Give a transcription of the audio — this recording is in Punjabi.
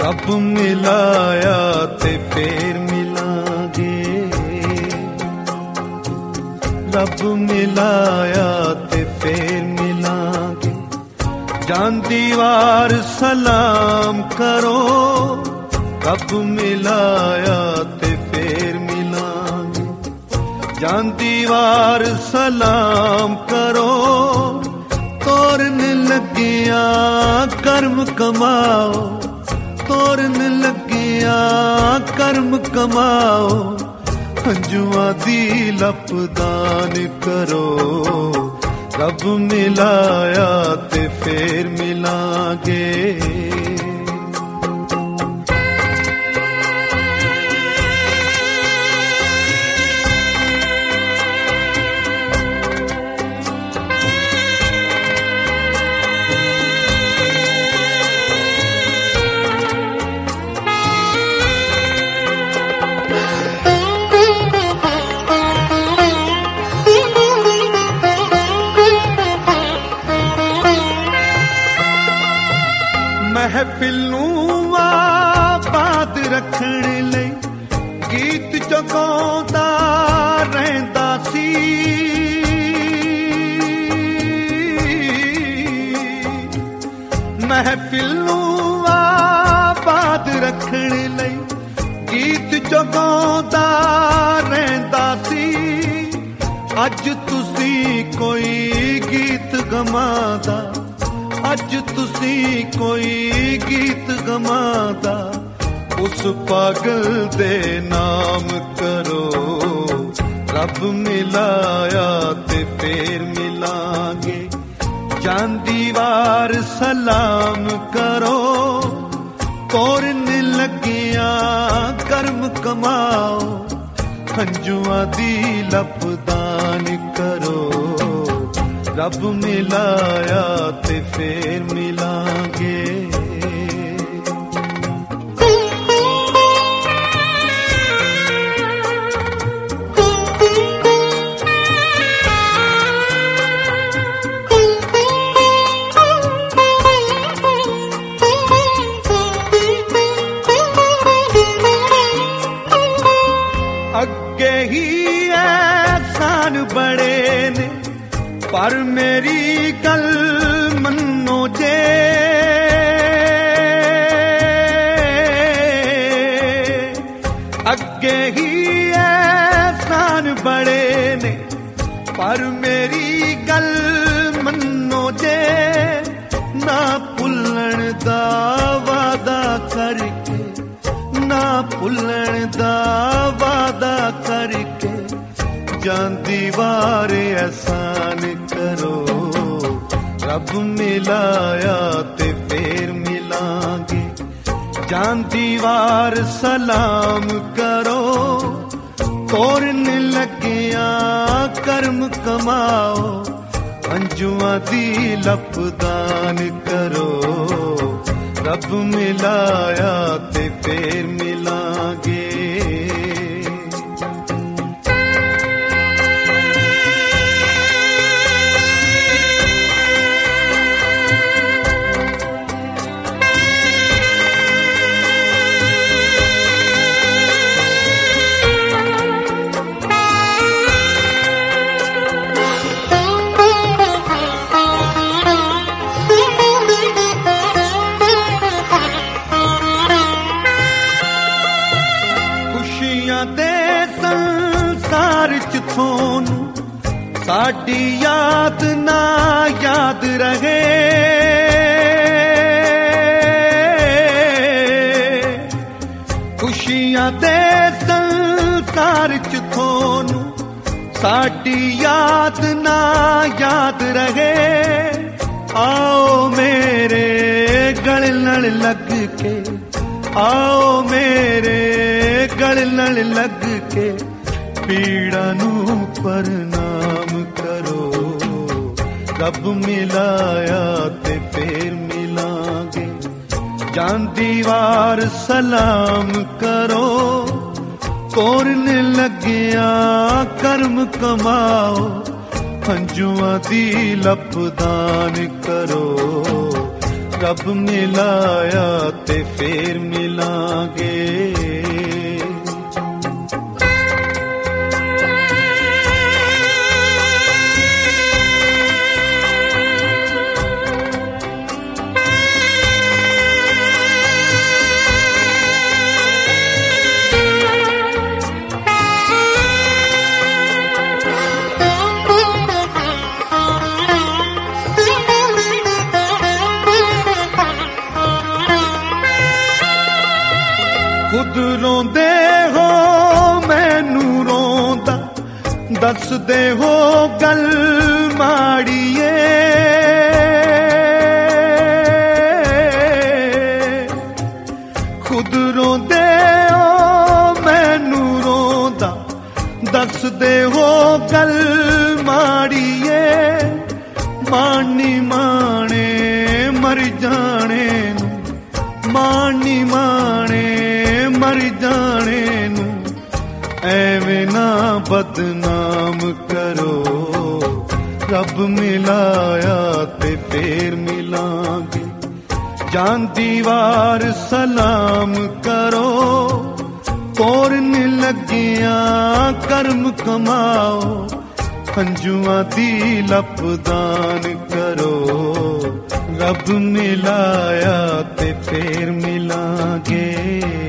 ਰੱਬ ਮਿਲਾਇਆ ਤੇ ਫੇਰ ਮਿਲਾਂਗੇ, ਰੱਬ ਮਿਲਾਇਆ ਤੇ ਫੇਰ ਮਿਲਾਂਗੇ। ਜਾਂਦੀ ਵਾਰ ਸਲਾਮ ਕਰੋ, ਰੱਬ ਮਿਲਾਇਆ ਤੇ ਫੇਰ ਮਿਲਾਂਗੇ। ਜਾਂਦੀ ਵਾਰ ਸਲਾਮ ਕਰੋ, ਤੋਰਨ ਲੱਗਿਆ ਕਰਮ ਕਮਾਓ, ਤੋਰਨ ਲੱਗਿਆ ਕਰਮ ਕਮਾਓ। ਹੰਝੂਆਂ ਦੀ ਲਪਦਾਨ ਕਰੋ, ਰੱਬ ਮਿਲਾਇਆ ਤੇ ਫੇਰ ਮਿਲਾਂਗੇ। ਮਹਿਫਿਲ ਨੂੰ ਆਬਾਦ ਰੱਖਣ ਲਈ ਗੀਤ ਜੋ ਗਾਉਂਦਾ ਰਹਿੰਦਾ ਸੀ। ਮਹਿਫਿਲ ਨੂੰ ਆਬਾਦ ਰੱਖਣ ਲਈ ਗੀਤ ਜੋ ਗਾਉਂਦਾ ਰਹਿੰਦਾ ਸੀ। ਅੱਜ ਤੁਸੀਂ ਕੋਈ ਗੀਤ ਗਵਾਉਂਦਾ, ਅੱਜ ਤੁਸੀਂ ਕੋਈ ਗੀਤ ਗਵਾਉਂਦਾ, ਉਸ ਪਾਗਲ ਦੇ ਨਾਮ ਕਰੋ। ਰੱਬ ਮਿਲਾਇਆ ਤੇ ਫੇਰ ਮਿਲਾਂਗੇ। ਜਾਂਦੀ ਵਾਰ ਸਲਾਮ ਕਰੋ, ਤੋਰਨ ਲੱਗਿਆ ਕਰਮ ਕਮਾਓ। ਹੰਝੂਆਂ ਦੀ ਲਪਦਾਨ ਕਰੋ, ਰੱਬ ਮਿਲਾਇਆ ਤੇ ਫੇਰ ਮਿਲਾਂਗੇ। ਅੱਗੇ ਹੀ ਐਹਸਾਨ ਬੜੇ ਨੇ, ਪਰ ਮੇਰੀ ਗੱਲ ਮੰਨੋ ਜੇ। ਅੱਗੇ ਹੀ ਐਹਸਾਨ ਬੜੇ ਨੇ, ਪਰ ਮੇਰੀ ਗੱਲ ਮੰਨੋ ਜੇ। ਨਾ ਭੁੱਲਣ ਦਾ ਵਾਦਾ ਕਰਕੇ, ਨਾ ਭੁੱਲਣ ਦਾ ਵਾਦਾ ਕਰਕੇ। ਜਾਂਦੀ ਵਾਰ ਅਹਿਸਾਨ ਕਰੋ, ਰੱਬ ਮਿਲਾਇਆ ਤੇ ਫੇਰ ਮਿਲਾਂਗੇ। ਜਾਂਦੀ ਵਾਰ ਸਲਾਮ ਕਰੋ, ਤੋਰਨ ਲੱਗਿਆ ਕਰਮ ਕਮਾਓ। ਹੰਝੂਆਂ ਦੀ ਲਪਦਾਨ ਕਰੋ, ਰੱਬ ਮਿਲਾਇਆ ਤੇ ਫੇਰ ਮਿਲਾਂਗੇ। ਦੇ ਸੰਸਾਰ ਚ ਤੁਹਾਨੂੰ ਸਾਡੀ ਯਾਦ ਨਾ ਯਾਦ ਰਹੇ। ਖੁਸ਼ੀਆਂ ਦੇ ਸੰਸਾਰ ਚ ਤੁਹਾਨੂੰ ਸਾਡੀ ਯਾਦ ਨਾ ਯਾਦ ਰਹੇ। ਆਓ ਮੇਰੇ ਗਲ ਨਾਲ ਲੱਗ ਕੇ, ਆਓ ਮੇਰੇ ਗਲ ਨਾਲ ਲੱਗ ਕੇ। ਪੀੜਾਂ ਨੂੰ ਪ੍ਰਣਾਮ ਕਰੋ, ਰੱਬ ਮਿਲਾਇਆ ਤੇ ਫੇਰ ਮਿਲਾਂਗੇ। ਜਾਂਦੀ ਵਾਰ ਸਲਾਮ ਕਰੋ, ਤੋਰਨ ਲੱਗਿਆ ਕਰਮ ਕਮਾਓ। ਹੰਝੂਆਂ ਦੀ ਲਪਦਾਨ ਕਰੋ, ਰੱਬ ਮਿਲਾਇਆ ਤੇ ਫੇਰ ਮਿਲਾਂਗੇ। ਖੁਦ ਰੋਂਦੇ ਹੋ ਮੈਨੂੰ ਰੋਂਦਾ ਦੱਸਦੇ ਹੋ ਗੱਲ ਮਾੜੀਏ। ਖੁਦ ਰੋਂਦੇ ਹੋ ਮੈਨੂੰ ਰੋਂਦਾ ਦੱਸਦੇ ਹੋ ਗੱਲ ਮਾੜੀਏ। ਮਾਣੀ ਮਾਣੇ ਮਰ ਜਾਣੇ ਨੂੰ, ਮਾਣੀ ਮਾਣੇ ਮਰ ਜਾਣੇ ਨੂੰ ਐਵੇਂ ਨਾ ਬਦਨਾਮ ਕਰੋ। ਰੱਬ ਮਿਲਾਇਆ ਤੇ ਫੇਰ ਮਿਲਾਂਗੇ। ਜਾਂਦੀ ਵਾਰ ਸਲਾਮ ਕਰੋ, ਤੋਰਨ ਲੱਗਿਆਂ ਕਰਮ ਕਮਾਓ। ਹੰਝੂਆਂ ਦੀ ਲਪਦਾਨ ਕਰੋ। ਰੱਬ ਮਿਲਾਇਆ ਤੇ ਫੇਰ ਮਿਲਾਂਗੇ।